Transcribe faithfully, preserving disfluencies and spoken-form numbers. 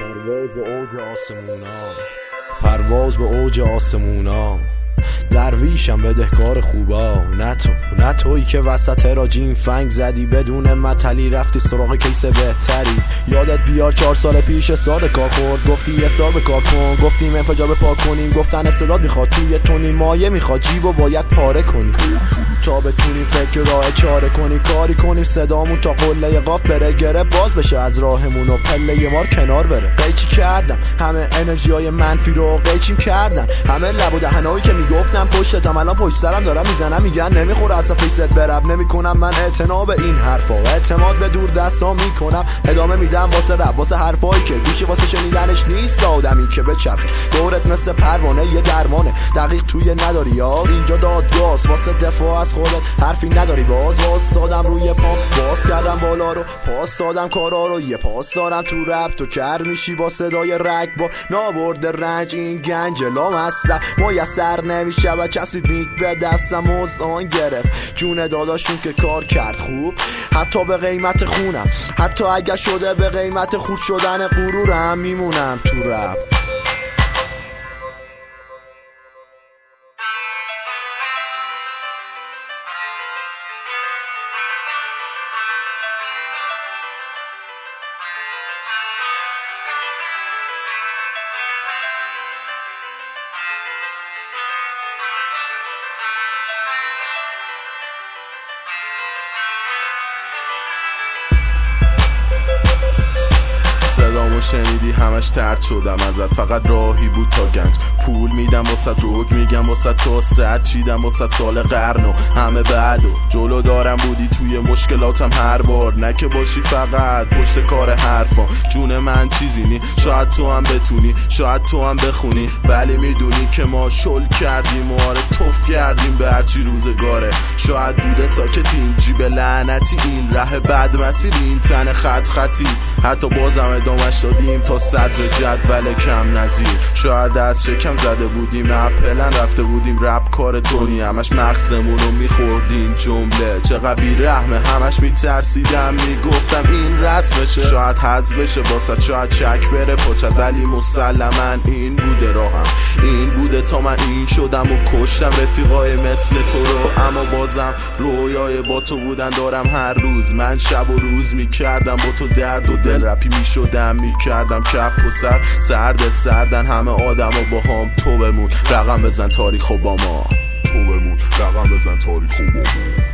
پرواز به اوج آسمونا، پرواز به اوج آسمونا، درویشم بدهکار خوبا. نه تو نه تویی که وسط راجین فنگ زدی، بدون متلی رفتی سراغ کیس بهتری. یادت بیار چهار سال پیش سال کار خورد، گفتی یه سال به کار کن، گفتیم انفجار به پاک کنیم، گفتن استعداد میخواد توی تونی، مایه میخواد جیبو باید پاره کنی تا بتونیم فکر راه چاره کنی، کاری کنیم صدامون تا قله قاف بره، گره باز بشه از راهمون و پله مار کنار بره. قیچی کردم همه انرژی های منفی رو قیچیم کردم، همه لب و دهنایی که میگفتم پشتم الان پشت سرم دارم میزنم، میگن نمیخوره اصلا فیست برب نمیکنم. من اعتنا به این حرفا، اعتماد به دور دستا میکنم، ادامه میدم واسه رب، واسه حرفایی که گوشی واسه شنیدنش نیست. آدمی که بچرخه دورت مثل پروانه یه درمانه، دقیق توی نداری یا اینجا دادگاز، واسه دفاع از خودت حرفی نداری. باز واسادم روی پام، باز کردم بالا رو، پاس دادم کارا رو، یه پاس دارم تو رب، تو کر میشی با صدای رگبار. نابرد رنج این گنج لام هستم، میسر نمیشه و چسید میک به دستم، وزان گرفت جون داداشون که کار کرد خوب، حتی به قیمت خونم، حتی اگر شده به قیمت خود شدن غرورم، میمونم تو رب. صدامو شنیدی همش ترد شدم ازت، فقط راهی بود تا گنج. پول میدم واسه روک، میگم واسه تو سد چیدم واسه سال قرن و همه بعدو جلو دارم بودی توی مشکلاتم هر بار، نه که باشی فقط پشت کار حرفا. جون من چیزی نی، شاید تو هم بتونی، شاید تو هم بخونی، ولی میدونی که ما شل کردیم و آره توف کردیم به هرچی روزگاره. شاید بوده ساکتیم جیب لعنتی، این ره بد مسیر، این تن خط خطی، حتی بازم ادامش دادیم تا صدر جدول کم نظیر. شاید از شکم زده بودیم، نه پلن رفته بودیم رپ کار تونی، همش مغزمون رو میخوردیم جمله. چقدر بی رحمه، همش میترسیدم میگفتم این رسمشه، شاید حذف بشه واسه، شاید شک بره پاچت، ولی مسلما این بوده راهم، این بوده تا من این شدم و کشتم رفیقای مثل تو رو. اما بازم رویای با تو بودن دارم هر روز، من شب و روز میکردم با تو درد و دل رپی میشدم، میکردم کپ و سر سرد سردن همه آدم و با هم. تو بمون رقم بزن تاریخ و با ما، تو بمون رقم بزن تاریخ و با ما.